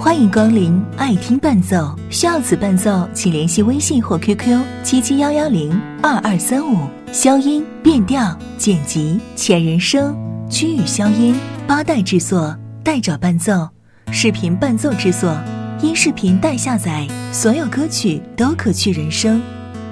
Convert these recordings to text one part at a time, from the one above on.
欢迎光临爱听伴奏，需要此伴奏请联系微信或 QQ 771102235。消音、变调、剪辑、前人声、区域消音、八代制作、代找伴奏、视频伴奏制作、音视频代下载，所有歌曲都可去人声。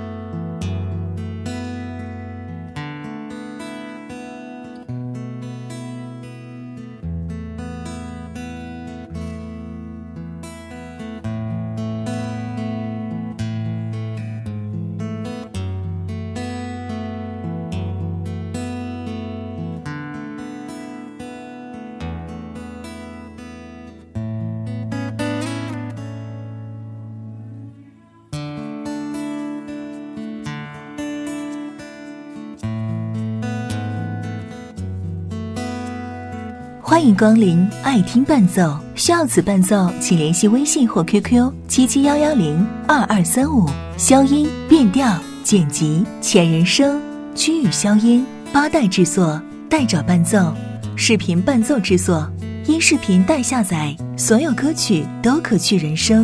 欢迎光临爱听伴奏，需要此伴奏请联系微信或 QQ 771102235。消音、变调、剪辑、前人声、区域消音、八代制作、代找伴奏、视频伴奏制作、音视频代下载，所有歌曲都可去人声。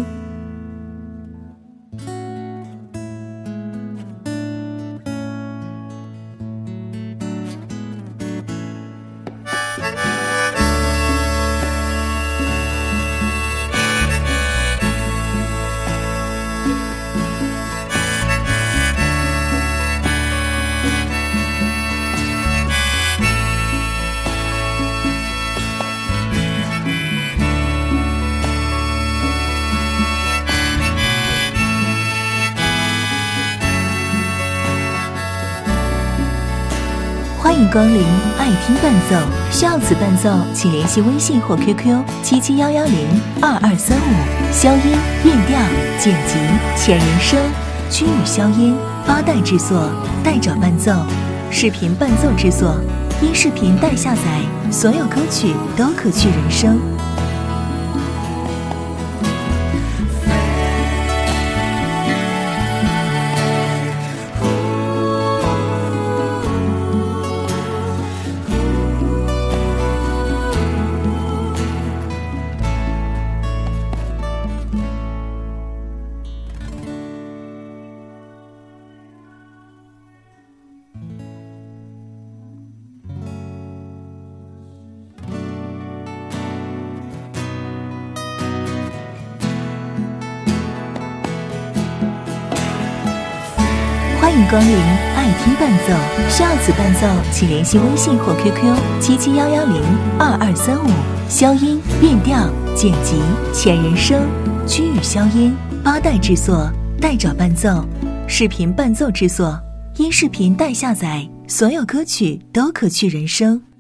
欢迎光临爱听伴奏，需要此伴奏请联系微信或 QQ 771102235。消音、变调、剪辑、前人声、区域消音、八代制作、代找伴奏、视频伴奏制作、音视频代下载，所有歌曲都可去人声。欢迎光临爱听伴奏，需要此伴奏请联系微信或 QQ 771102235。消音、变调、剪辑、前人声、区域消音、八代制作、代找伴奏、视频伴奏制作、音视频代下载，所有歌曲都可去人声。